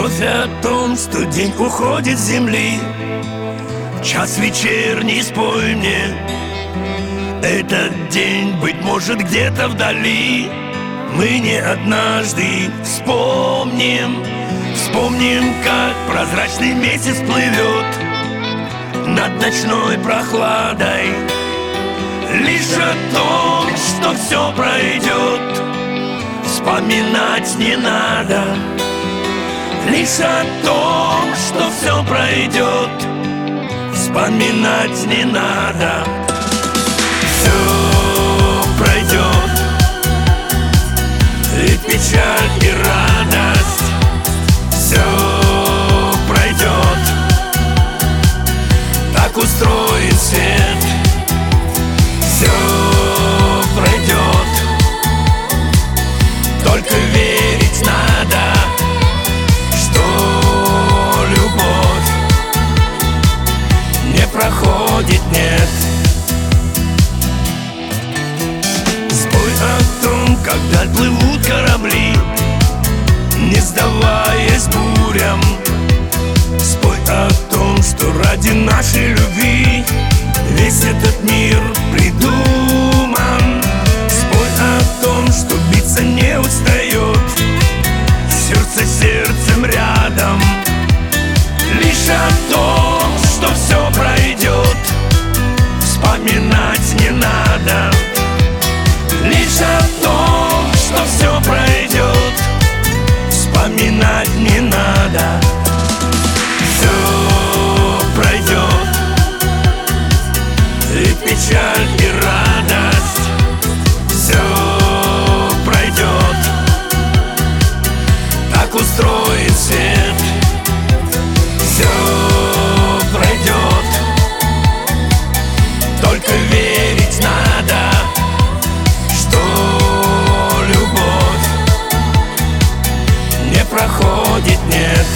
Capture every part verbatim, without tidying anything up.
Вновь о том, что день уходит с земли. Час вечерний, спой мне. Этот день, быть может, где-то вдали. Мы не однажды вспомним. Вспомним, как прозрачный месяц плывет над ночной прохладой. Лишь о том, что все пройдет, вспоминать не надо. Лишь о том, что все пройдет, вспоминать не надо. Все пройдет, и печаль, и радость. Все пройдет, так устроен свет. Все пройдет, только верить надо, что любовь не проходит, нет. Спой о том, когда плывут корабли, не сдаваясь бурям. Спой о том, что ради нашей любви весь этот мир придуман. Спой о том, что биться не устает, сердце сердцем рядом. Лишь о том, что все пройдет, вспоминать не надо. Лишь о том, что все пройдет, вспоминать не надо. Все пройдет, и печаль, и радость. Все пройдет, так устроен свет. Все пройдет, только верить надо, что любовь не проходит, нет.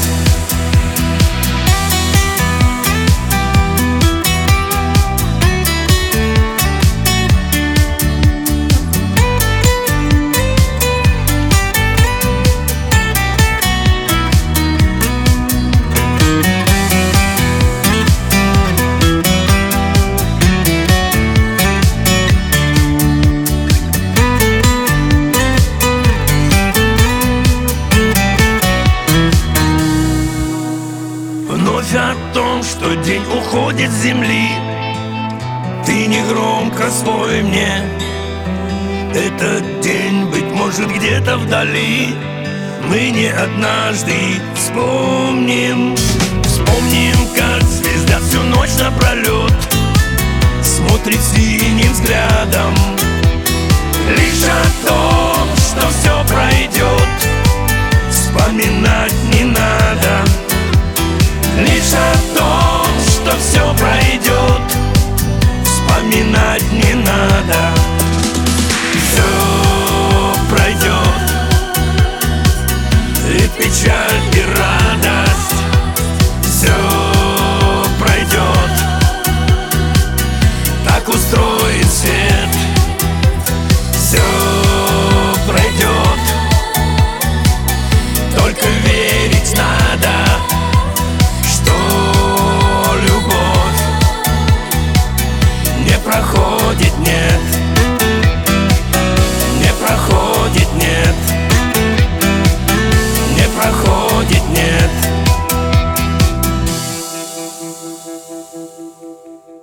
Вновь о том, что день уходит с земли. Ты негромко спой мне. Этот день, быть может, где-то вдали. Мы не однажды вспомним. Вспомним, как звезда всю ночь напролет смотрит синим взглядом. Лишь о том, что все пройдет, вспоминать не надо. Лишь о том, что все пройдет, вспоминать не надо. Все пройдет, и печаль, и радость. Все пройдет, так устроен свет. Все пройдет, только верить надо, проходит, нет. Не проходит, нет. Не проходит, нет.